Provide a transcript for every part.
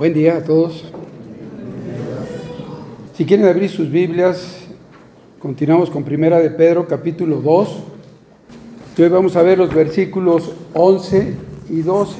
Buen día a todos. Si quieren abrir sus Biblias, continuamos con Primera de Pedro, capítulo 2. Hoy vamos a ver los versículos 11 y 12.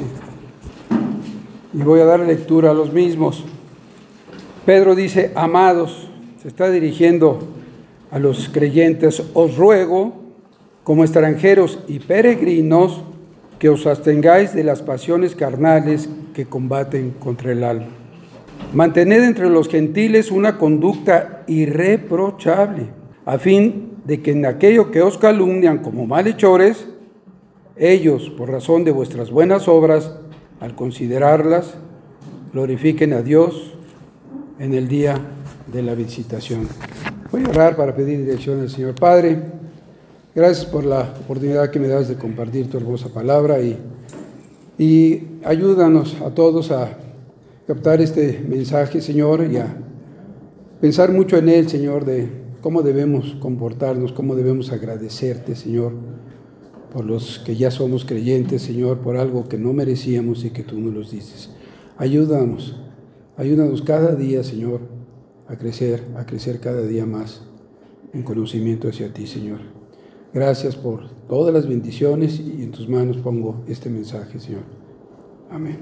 Y voy a dar lectura a los mismos. Pedro dice: amados, se está dirigiendo a los creyentes, os ruego, como extranjeros y peregrinos, que os abstengáis de las pasiones carnales que combaten contra el alma. Mantened entre los gentiles una conducta irreprochable, a fin de que en aquello que os calumnian como malhechores, ellos, por razón de vuestras buenas obras, al considerarlas, glorifiquen a Dios en el día de la visitación. Voy a orar para pedir dirección al Señor. Padre, gracias por la oportunidad que me das de compartir tu hermosa palabra y ayúdanos a todos a captar este mensaje, Señor, y a pensar mucho en él, Señor, de cómo debemos comportarnos, cómo debemos agradecerte, Señor, por los que ya somos creyentes, Señor, por algo que no merecíamos y que tú nos los dices. Ayúdanos cada día, Señor, a crecer cada día más en conocimiento hacia ti, Señor. Gracias por todas las bendiciones y en tus manos pongo este mensaje, Señor. Amén.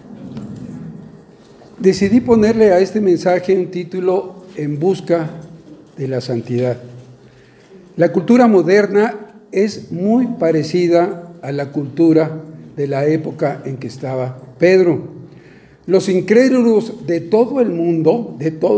Decidí ponerle a este mensaje un título: En busca de la santidad. La cultura moderna es muy parecida a la cultura de la época en que estaba Pedro. Los incrédulos de todo el mundo,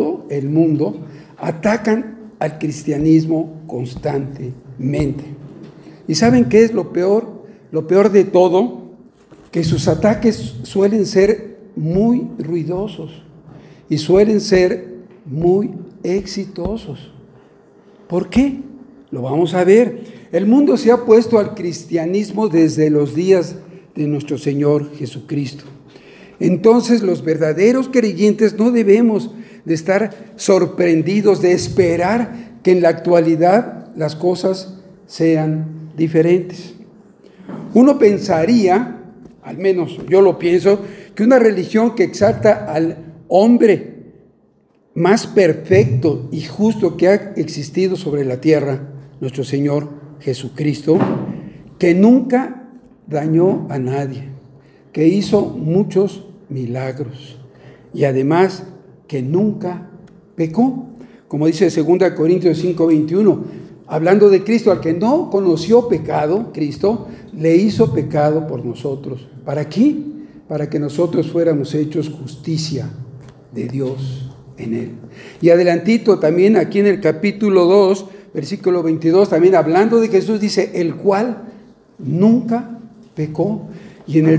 atacan al cristianismo constantemente. ¿Y saben qué es lo peor? Lo peor de todo, que sus ataques suelen ser muy ruidosos y suelen ser muy exitosos. ¿Por qué? Lo vamos a ver. El mundo se ha puesto al cristianismo desde los días de nuestro Señor Jesucristo. Entonces, los verdaderos creyentes no debemos de estar sorprendidos, de esperar que en la actualidad las cosas sean diferentes. Uno pensaría, al menos yo lo pienso, que una religión que exalta al hombre más perfecto y justo que ha existido sobre la tierra, nuestro Señor Jesucristo, que nunca dañó a nadie, que hizo muchos milagros y además que nunca pecó. Como dice 2 Corintios 5:21, hablando de Cristo, al que no conoció pecado, Cristo le hizo pecado por nosotros. ¿Para qué? Para que nosotros fuéramos hechos justicia de Dios en él. Y adelantito también aquí en el capítulo 2, versículo 22, también hablando de Jesús, dice: el cual nunca pecó. Y en el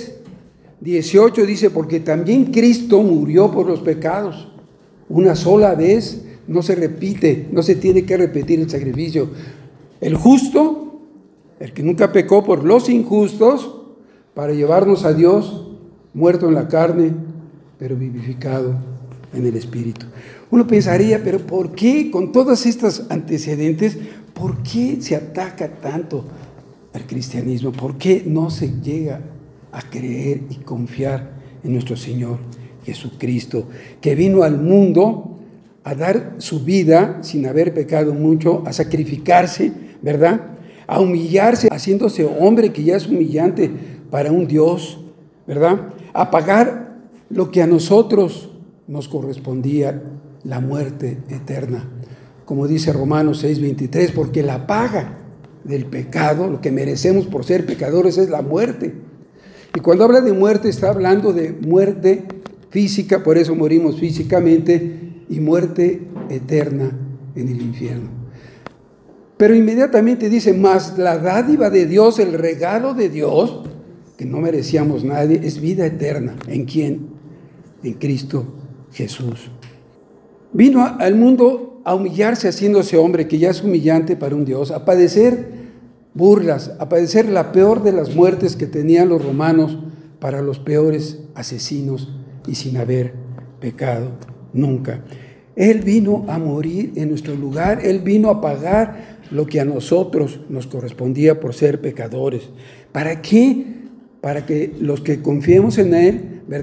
3:18 dice: porque también Cristo murió por los pecados una sola vez. No se repite, no se tiene que repetir el sacrificio. El justo, el que nunca pecó, por los injustos, para llevarnos a Dios, muerto en la carne, pero vivificado en el Espíritu. Uno pensaría, pero ¿por qué, con todos estos antecedentes, por qué se ataca tanto al cristianismo? ¿Por qué no se llega a creer y confiar en nuestro Señor Jesucristo, que vino al mundo a dar su vida sin haber pecado mucho, a sacrificarse, ¿verdad? A humillarse, haciéndose hombre, que ya es humillante para un Dios, ¿verdad? A pagar lo que a nosotros nos correspondía, la muerte eterna. Como dice Romanos 6:23, porque la paga del pecado, lo que merecemos por ser pecadores, es la muerte. Y cuando habla de muerte, está hablando de muerte física, por eso morimos físicamente, y muerte eterna en el infierno. Pero inmediatamente dice: mas la dádiva de Dios, el regalo de Dios, que no merecíamos nadie, es vida eterna. ¿En quién? En Cristo Jesús. Vino al mundo a humillarse haciéndose hombre, que ya es humillante para un Dios, a padecer burlas, a padecer la peor de las muertes que tenían los romanos para los peores asesinos y sin haber pecado nunca. Él vino a morir en nuestro lugar, Él vino a pagar lo que a nosotros nos correspondía por ser pecadores. ¿Para qué? Para que los que confiemos en Él, ¿verdad?,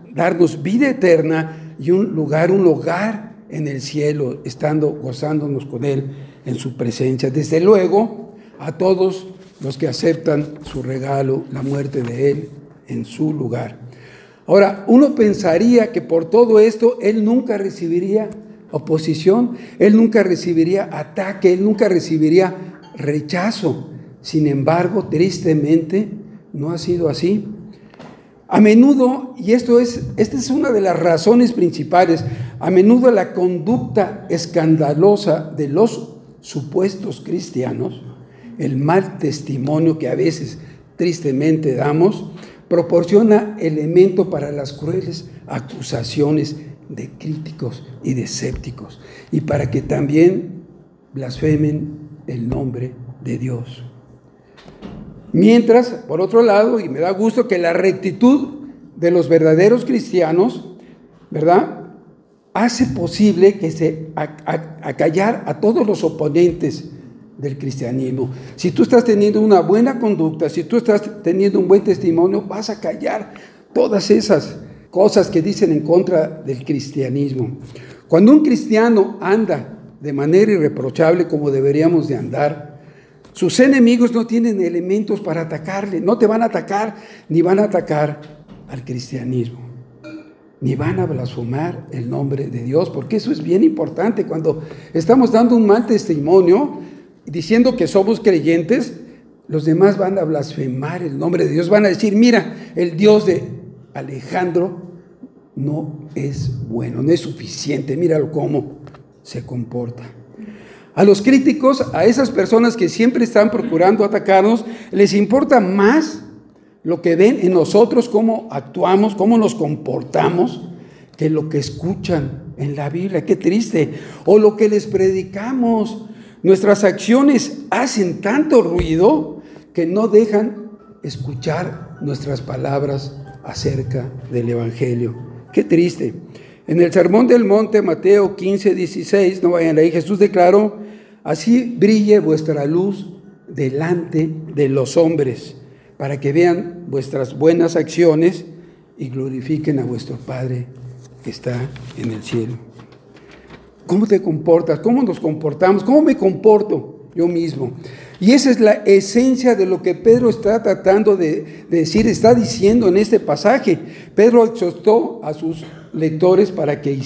darnos vida eterna y un hogar en el cielo, gozándonos con Él en su presencia. Desde luego, a todos los que aceptan su regalo, la muerte de Él en su lugar. Ahora, uno pensaría que por todo esto Él nunca recibiría oposición, Él nunca recibiría ataque, Él nunca recibiría rechazo. Sin embargo, tristemente, no ha sido así. A menudo, y esta es una de las razones principales, a menudo la conducta escandalosa de los supuestos cristianos, el mal testimonio que a veces tristemente damos, proporciona elemento para las crueles acusaciones de críticos y de escépticos, y para que también blasfemen el nombre de Dios. Mientras, por otro lado, y me da gusto que la rectitud de los verdaderos cristianos, ¿verdad?, hace posible que se acallar a todos los oponentes del cristianismo. Si tú estás teniendo una buena conducta, si tú estás teniendo un buen testimonio, vas a callar todas esas cosas que dicen en contra del cristianismo. Cuando un cristiano anda de manera irreprochable como deberíamos de andar, sus enemigos no tienen elementos para atacarle, no te van a atacar, ni van a atacar al cristianismo, ni van a blasfemar el nombre de Dios, porque eso es bien importante. Cuando estamos dando un mal testimonio, diciendo que somos creyentes, los demás van a blasfemar el nombre de Dios, van a decir, mira, el Dios de Alejandro no es bueno, no es suficiente, míralo cómo se comporta. A los críticos, a esas personas que siempre están procurando atacarnos, les importa más lo que ven en nosotros, cómo actuamos, cómo nos comportamos, que lo que escuchan en la Biblia. Qué triste. O lo que les predicamos. Nuestras acciones hacen tanto ruido que no dejan escuchar nuestras palabras acerca del Evangelio. Qué triste. En el Sermón del Monte, Mateo 15:16, no vayan ahí, Jesús declaró, así brille vuestra luz delante de los hombres, para que vean vuestras buenas acciones y glorifiquen a vuestro Padre que está en el cielo. ¿Cómo te comportas? ¿Cómo nos comportamos? ¿Cómo me comporto yo mismo? Y esa es la esencia de lo que Pedro está tratando de decir, está diciendo en este pasaje. Pedro exhortó a sus lectores para que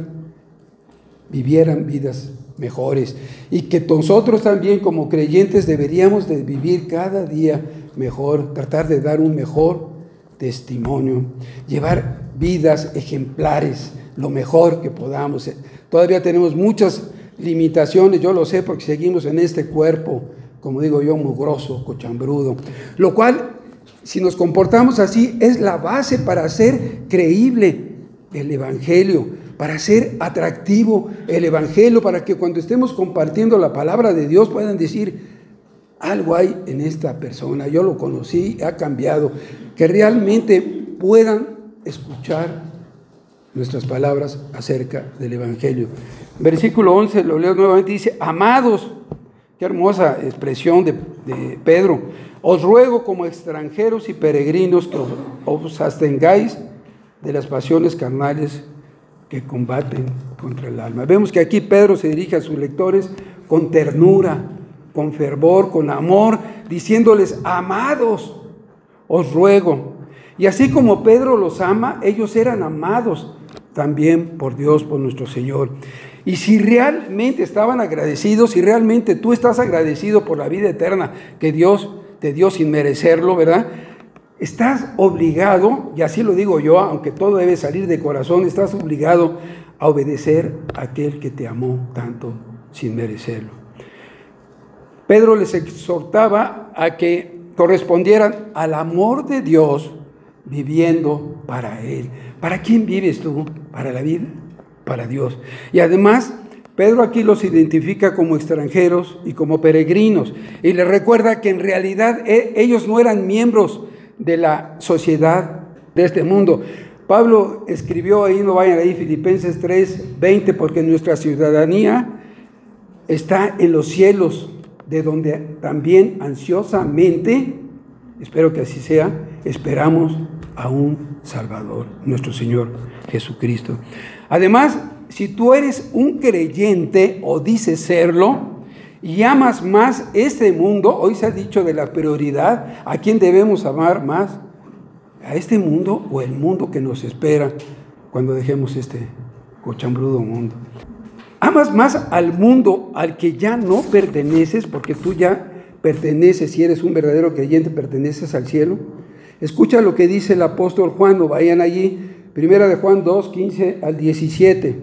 vivieran vidas mejores, y que nosotros también como creyentes deberíamos de vivir cada día mejor, tratar de dar un mejor testimonio, llevar vidas ejemplares, lo mejor que podamos. Todavía tenemos muchas limitaciones, yo lo sé porque seguimos en este cuerpo, como digo yo, mugroso, cochambrudo, lo cual, si nos comportamos así, es la base para hacer creíble el Evangelio, para hacer atractivo el Evangelio, para que cuando estemos compartiendo la palabra de Dios puedan decir, algo hay en esta persona, yo lo conocí, ha cambiado, que realmente puedan escuchar nuestras palabras acerca del Evangelio. Versículo 11, lo leo nuevamente, dice, amados, qué hermosa expresión de Pedro, os ruego como extranjeros y peregrinos que os abstengáis de las pasiones carnales que combaten contra el alma. Vemos que aquí Pedro se dirige a sus lectores con ternura, con fervor, con amor, diciéndoles, amados, os ruego. Y así como Pedro los ama, ellos eran amados también por Dios, por nuestro Señor. Y si realmente estaban agradecidos, si realmente tú estás agradecido por la vida eterna que Dios te dio sin merecerlo, ¿verdad? Estás obligado, y así lo digo yo, aunque todo debe salir de corazón, estás obligado a obedecer a aquel que te amó tanto sin merecerlo. Pedro les exhortaba a que correspondieran al amor de Dios viviendo para Él. ¿Para quién vives tú? ¿Para la vida? Para Dios. Y además, Pedro aquí los identifica como extranjeros y como peregrinos. Y les recuerda que en realidad ellos no eran miembros de la sociedad de este mundo. Pablo escribió ahí, no vayan ahí, Filipenses 3:20, porque nuestra ciudadanía está en los cielos, de donde también ansiosamente, espero que así sea, esperamos a un Salvador, nuestro Señor Jesucristo. Además, si tú eres un creyente o dices serlo y amas más este mundo, hoy se ha dicho de la prioridad, ¿a quién debemos amar más? ¿A este mundo o el mundo que nos espera cuando dejemos este cochambrudo mundo? ¿Amas más al mundo al que ya no perteneces, porque tú ya perteneces, si eres un verdadero creyente, perteneces al cielo? Escucha lo que dice el apóstol Juan, o vayan allí, 1 de Juan 2, 15 al 17.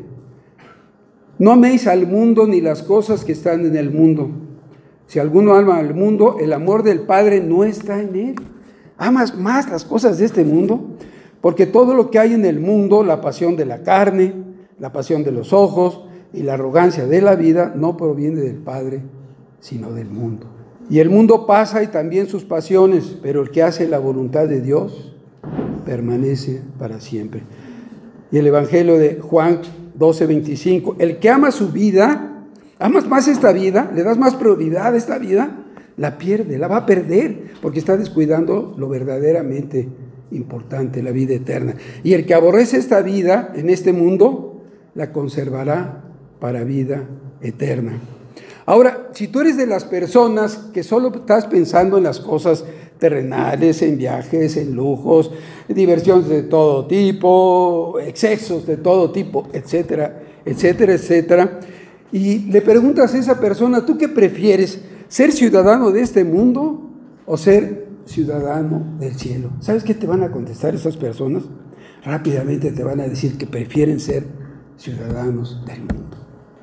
No améis al mundo ni las cosas que están en el mundo. Si alguno ama al mundo, el amor del Padre no está en él. ¿Amas más las cosas de este mundo? Porque todo lo que hay en el mundo, la pasión de la carne, la pasión de los ojos y la arrogancia de la vida, no proviene del Padre, sino del mundo. Y el mundo pasa y también sus pasiones, pero el que hace la voluntad de Dios permanece para siempre. Y el Evangelio de Juan 12:25, el que ama su vida, amas más esta vida, le das más prioridad a esta vida, la pierde, la va a perder, porque está descuidando lo verdaderamente importante, la vida eterna. Y el que aborrece esta vida en este mundo, la conservará para vida eterna. Ahora, si tú eres de las personas que solo estás pensando en las cosas terrenales, en viajes, en lujos, diversiones de todo tipo, excesos de todo tipo, etcétera, etcétera, etcétera, y le preguntas a esa persona, ¿tú qué prefieres? ¿Ser ciudadano de este mundo o ser ciudadano del cielo? ¿Sabes qué te van a contestar esas personas? Rápidamente te van a decir que prefieren ser ciudadanos del mundo.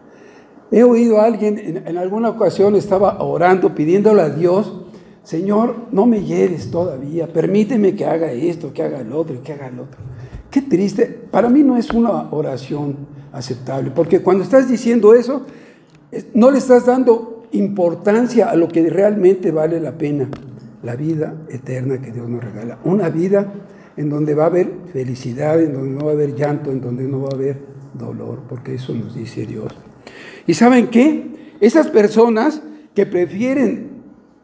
He oído a alguien, en alguna ocasión estaba orando, pidiéndole a Dios, Señor, no me lleves todavía, permíteme que haga esto, que haga el otro, que haga el otro. Qué triste, para mí no es una oración aceptable, porque cuando estás diciendo eso, no le estás dando importancia a lo que realmente vale la pena, la vida eterna que Dios nos regala. Una vida en donde va a haber felicidad, en donde no va a haber llanto, en donde no va a haber dolor, porque eso nos dice Dios. ¿Y saben qué? Esas personas que prefieren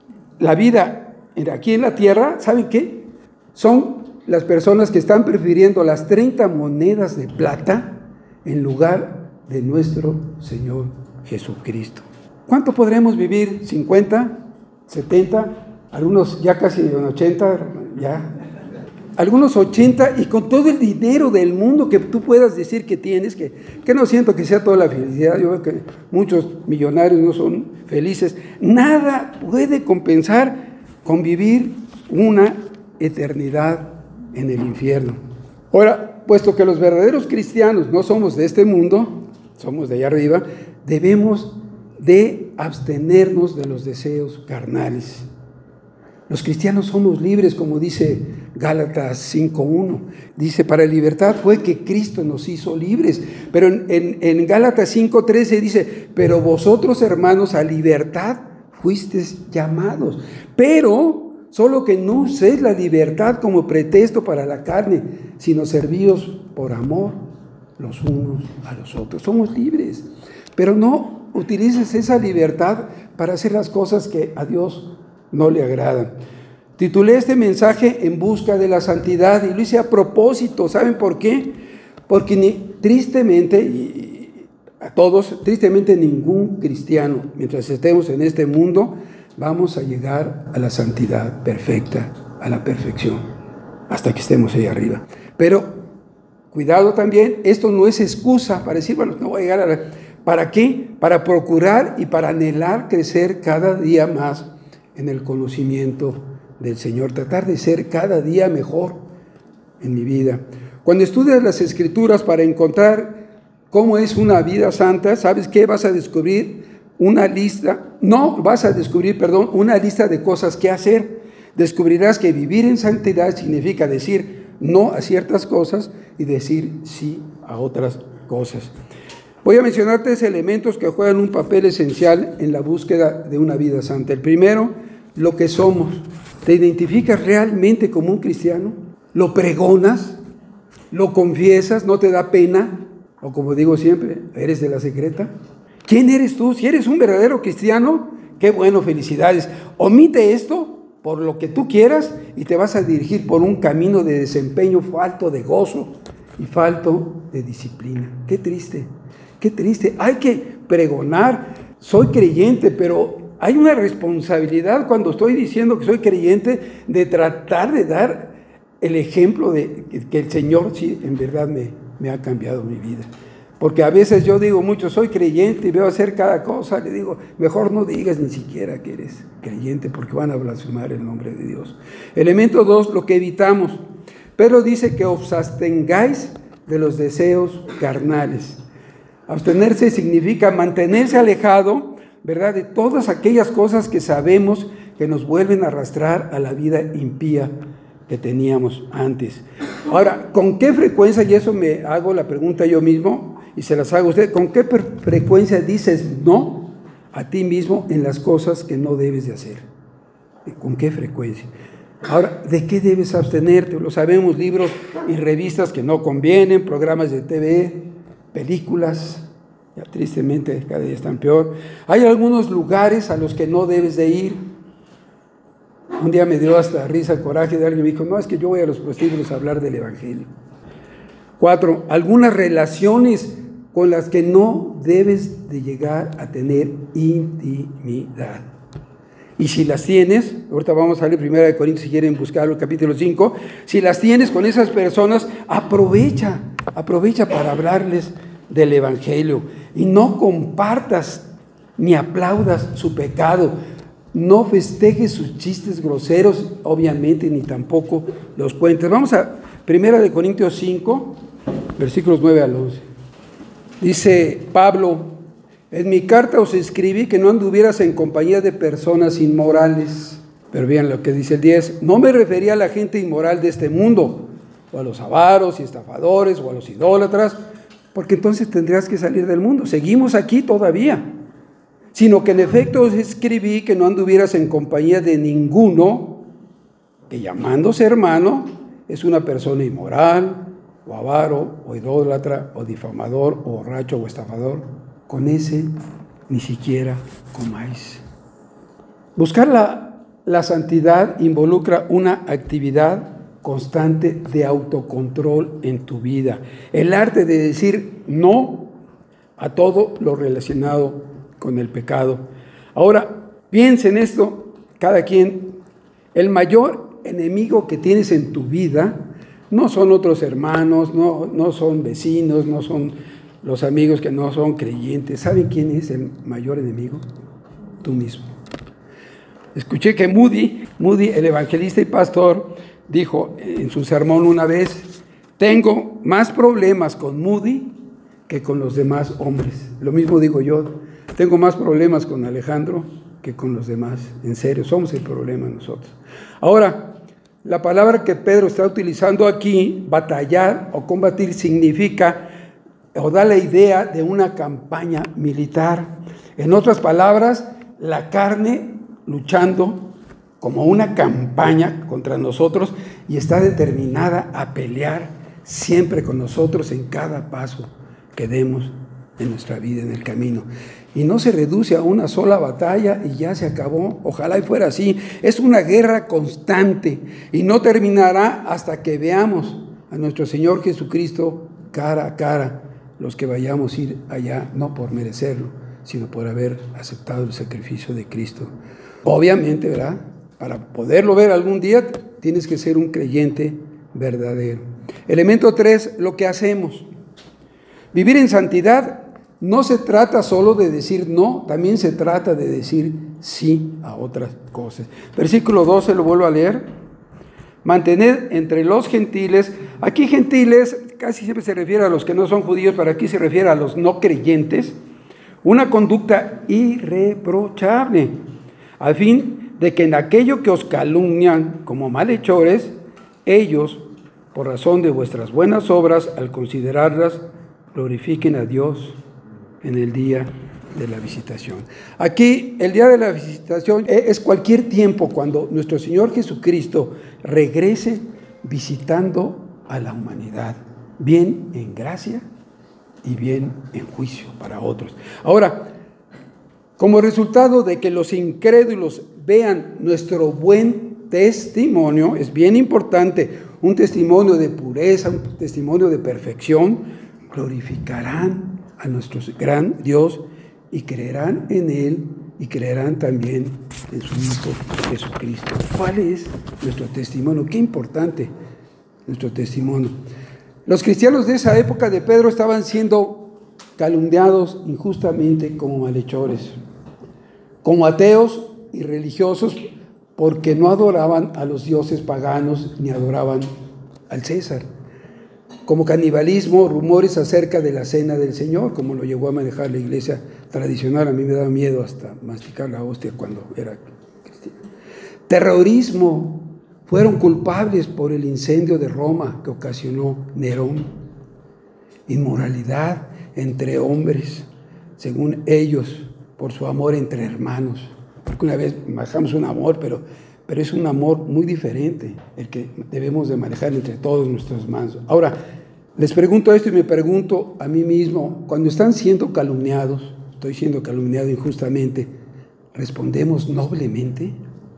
la vida aquí en la tierra, ¿saben qué? Son las personas que están prefiriendo las 30 monedas de plata en lugar de nuestro Señor Jesucristo. ¿Cuánto podremos vivir? ¿50? ¿70? Algunos ya casi en 80, ya. Algunos 80, y con todo el dinero del mundo que tú puedas decir que tienes, que no siento que sea toda la felicidad, yo veo que muchos millonarios no son felices, nada puede compensar con vivir una eternidad en el infierno. Ahora, puesto que los verdaderos cristianos no somos de este mundo, somos de allá arriba, debemos de abstenernos de los deseos carnales. Los cristianos somos libres, como dice Gálatas 5:1. Dice, para libertad fue que Cristo nos hizo libres. Pero en Gálatas 5:13 dice, pero vosotros, hermanos, a libertad fuisteis llamados. Pero solo que no uséis la libertad como pretexto para la carne, sino servíos por amor los unos a los otros. Somos libres, pero no utilices esa libertad para hacer las cosas que a Dios no le agradan. Titulé este mensaje En busca de la santidad y lo hice a propósito. ¿Saben por qué? Porque tristemente, y a todos, tristemente ningún cristiano, mientras estemos en este mundo, vamos a llegar a la santidad perfecta, a la perfección, hasta que estemos ahí arriba. Pero cuidado también, esto no es excusa para decir, bueno, no voy a llegar a la... ¿Para qué? Para procurar y para anhelar crecer cada día más en el conocimiento del Señor, tratar de ser cada día mejor en mi vida. Cuando estudias las Escrituras para encontrar cómo es una vida santa, ¿sabes qué? Vas a descubrir una lista de cosas que hacer. Descubrirás que vivir en santidad significa decir no a ciertas cosas y decir sí a otras cosas. Voy a mencionar 3 elementos que juegan un papel esencial en la búsqueda de una vida santa. El primero, lo que somos. ¿Te identificas realmente como un cristiano? ¿Lo pregonas? ¿Lo confiesas? ¿No te da pena? O como digo siempre, ¿eres de la secreta? ¿Quién eres tú? Si eres un verdadero cristiano, qué bueno, felicidades. Omite esto por lo que tú quieras y te vas a dirigir por un camino de desempeño falto de gozo y falto de disciplina. Qué triste, qué triste. Hay que pregonar, soy creyente, pero hay una responsabilidad cuando estoy diciendo que soy creyente de tratar de dar el ejemplo de que el Señor sí en verdad me ha cambiado mi vida. Porque a veces yo digo mucho, soy creyente y veo hacer cada cosa, le digo, mejor no digas ni siquiera que eres creyente porque van a blasfemar el nombre de Dios. Elemento 2, lo que evitamos. Pedro dice que os abstengáis de los deseos carnales. Abstenerse significa mantenerse alejado, ¿verdad?, de todas aquellas cosas que sabemos que nos vuelven a arrastrar a la vida impía que teníamos antes. Ahora, ¿con qué frecuencia, y eso me hago la pregunta yo mismo, y se las hago a usted, ¿con qué frecuencia dices no a ti mismo en las cosas que no debes de hacer? ¿Con qué frecuencia? Ahora, ¿de qué debes abstenerte? Lo sabemos, libros y revistas que no convienen, programas de TV, películas, ya tristemente cada día están peor. Hay algunos lugares a los que no debes de ir. Un día me dio hasta risa, coraje de alguien, me dijo, no, es que yo voy a los prostíbulos a hablar del Evangelio. 4, algunas relaciones con las que no debes de llegar a tener intimidad. Y si las tienes, ahorita vamos a leer 1 Corintios si quieren buscarlo, el capítulo 5, si las tienes con esas personas, aprovecha para hablarles del Evangelio y no compartas ni aplaudas su pecado, no festejes sus chistes groseros, obviamente, ni tampoco los cuentes. Vamos a 1 Corintios 5, versículos 9 al 11. Dice Pablo, en mi carta os escribí que no anduvieras en compañía de personas inmorales. Pero vean lo que dice el 10. No me refería a la gente inmoral de este mundo, o a los avaros y estafadores, o a los idólatras, porque entonces tendrías que salir del mundo. Seguimos aquí todavía. Sino que en efecto os escribí que no anduvieras en compañía de ninguno que llamándose hermano es una persona inmoral, o avaro, o idólatra, o difamador, o borracho, o estafador. Con ese ni siquiera comáis. Buscar la santidad involucra una actividad constante de autocontrol en tu vida. El arte de decir no a todo lo relacionado con el pecado. Ahora, piensa en esto, cada quien. El mayor enemigo que tienes en tu vida no son otros hermanos, no son vecinos, no son los amigos que no son creyentes. ¿Saben quién es el mayor enemigo? Tú mismo. Escuché que Moody, el evangelista y pastor, dijo en su sermón una vez, tengo más problemas con Moody que con los demás hombres. Lo mismo digo yo, tengo más problemas con Alejandro que con los demás. En serio, somos el problema nosotros. Ahora, la palabra que Pedro está utilizando aquí, batallar o combatir, significa o da la idea de una campaña militar. En otras palabras, la carne luchando como una campaña contra nosotros y está determinada a pelear siempre con nosotros en cada paso que demos en nuestra vida, en el camino. Y no se reduce a una sola batalla y ya se acabó. Ojalá y fuera así. Es una guerra constante y no terminará hasta que veamos a nuestro Señor Jesucristo cara a cara, los que vayamos a ir allá, no por merecerlo, sino por haber aceptado el sacrificio de Cristo. Obviamente, ¿verdad? Para poderlo ver algún día, tienes que ser un creyente verdadero. Elemento 3, lo que hacemos. Vivir en santidad no se trata solo de decir no, también se trata de decir sí a otras cosas. Versículo 12, lo vuelvo a leer. Mantener entre los gentiles, aquí gentiles casi siempre se refiere a los que no son judíos, pero aquí se refiere a los no creyentes, una conducta irreprochable, a fin de que en aquello que os calumnian como malhechores, ellos, por razón de vuestras buenas obras, al considerarlas, glorifiquen a Dios en el día de la visitación. Aquí, el día de la visitación es cualquier tiempo cuando nuestro Señor Jesucristo regrese visitando a la humanidad, bien en gracia y bien en juicio para otros. Ahora, como resultado de que los incrédulos vean nuestro buen testimonio, es bien importante, un testimonio de pureza, un testimonio de perfección, glorificarán a nuestro gran Dios y creerán en Él y creerán también en su Hijo Jesucristo. ¿Cuál es nuestro testimonio? Qué importante nuestro testimonio. Los cristianos de esa época de Pedro estaban siendo calumniados injustamente como malhechores, como ateos y religiosos, porque no adoraban a los dioses paganos ni adoraban al César. Como canibalismo, rumores acerca de la cena del Señor, como lo llegó a manejar la iglesia tradicional. A mí me daba miedo hasta masticar la hostia cuando era cristiano. Terrorismo, fueron culpables por el incendio de Roma que ocasionó Nerón. Inmoralidad entre hombres, según ellos, por su amor entre hermanos. Porque una vez manejamos un amor, pero es un amor muy diferente el que debemos de manejar entre todos nuestros hermanos. Ahora, les pregunto esto y me pregunto a mí mismo, cuando están siendo calumniados, estoy siendo calumniado injustamente, ¿respondemos noblemente?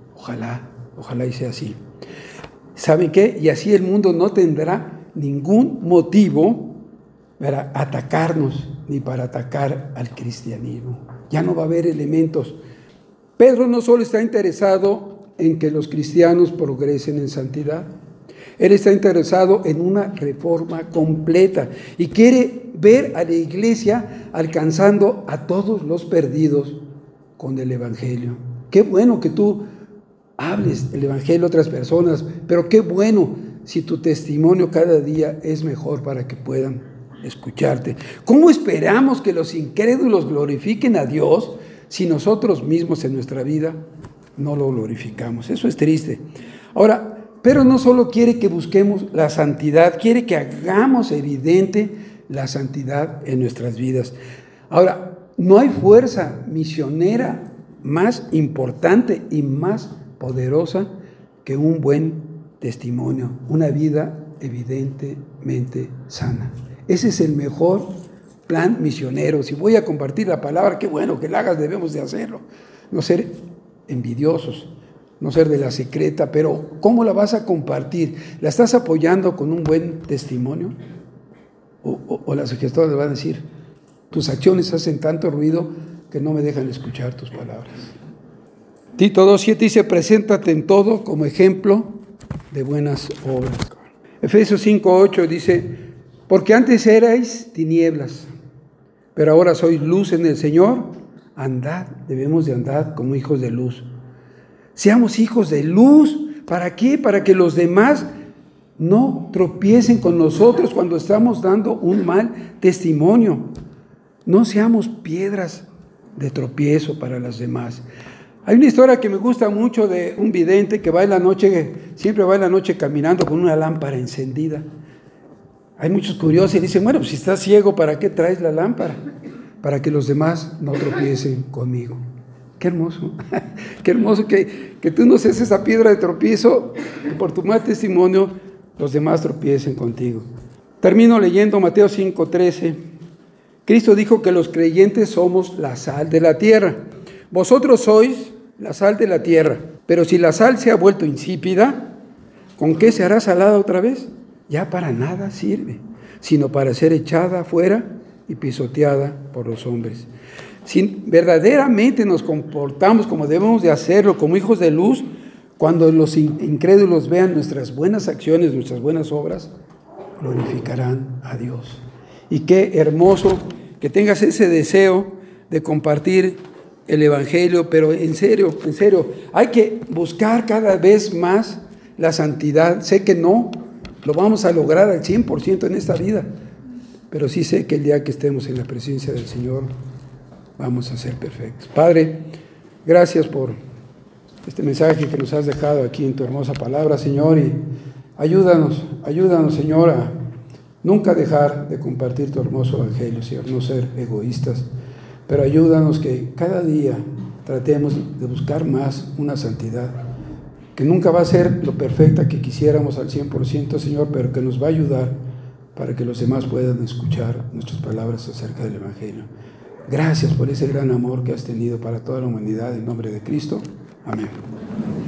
Ojalá y sea así. ¿Saben qué? Y así el mundo no tendrá ningún motivo para atacarnos ni para atacar al cristianismo. Ya no va a haber elementos. Pedro no solo está interesado en que los cristianos progresen en santidad, él está interesado en una reforma completa y quiere ver a la iglesia alcanzando a todos los perdidos con el Evangelio. Qué bueno que tú hables el Evangelio a otras personas, pero qué bueno si tu testimonio cada día es mejor para que puedan escucharte. ¿Cómo esperamos que los incrédulos glorifiquen a Dios si nosotros mismos en nuestra vida no lo glorificamos? Eso es triste. Ahora, pero no solo quiere que busquemos la santidad, quiere que hagamos evidente la santidad en nuestras vidas. Ahora, no hay fuerza misionera más importante y más poderosa que un buen testimonio, una vida evidentemente sana. Ese es el mejor plan misionero. Si voy a compartir la palabra, qué bueno que la hagas, debemos de hacerlo. No ser envidiosos, no ser de la secreta, pero ¿cómo la vas a compartir? ¿La estás apoyando con un buen testimonio? O las gestoras le van a decir, tus acciones hacen tanto ruido que no me dejan escuchar tus palabras. Tito 2:7 dice, preséntate en todo como ejemplo de buenas obras. Efesios 5:8 dice, porque antes erais tinieblas, pero ahora sois luz en el Señor. Andad, debemos de andar como hijos de luz. Seamos hijos de luz. ¿Para qué? Para que los demás no tropiecen con nosotros cuando estamos dando un mal testimonio. No seamos piedras de tropiezo para los demás. Hay una historia que me gusta mucho de un vidente que va en la noche, siempre va en la noche caminando con una lámpara encendida. Hay muchos curiosos y dicen, bueno, pues si estás ciego, ¿para qué traes la lámpara? Para que los demás no tropiecen conmigo. Qué hermoso, qué hermoso que tú no seas esa piedra de tropiezo, que por tu mal testimonio los demás tropiecen contigo. Termino leyendo Mateo 5:13. Cristo dijo que los creyentes somos la sal de la tierra. Vosotros sois la sal de la tierra, pero si la sal se ha vuelto insípida, ¿con qué se hará salada otra vez? Ya para nada sirve, sino para ser echada afuera y pisoteada por los hombres. Si verdaderamente nos comportamos como debemos de hacerlo, como hijos de luz, cuando los incrédulos vean nuestras buenas acciones, nuestras buenas obras, glorificarán a Dios. Y qué hermoso que tengas ese deseo de compartir el Evangelio, pero en serio, hay que buscar cada vez más la santidad. Sé que no lo vamos a lograr al 100% en esta vida, pero sí sé que el día que estemos en la presencia del Señor vamos a ser perfectos. Padre, gracias por este mensaje que nos has dejado aquí en tu hermosa palabra, Señor, y ayúdanos, Señor, a nunca dejar de compartir tu hermoso Evangelio, Señor, no ser egoístas, pero ayúdanos que cada día tratemos de buscar más una santidad, que nunca va a ser lo perfecta que quisiéramos al 100%, Señor, pero que nos va a ayudar para que los demás puedan escuchar nuestras palabras acerca del Evangelio. Gracias por ese gran amor que has tenido para toda la humanidad, en nombre de Cristo. Amén.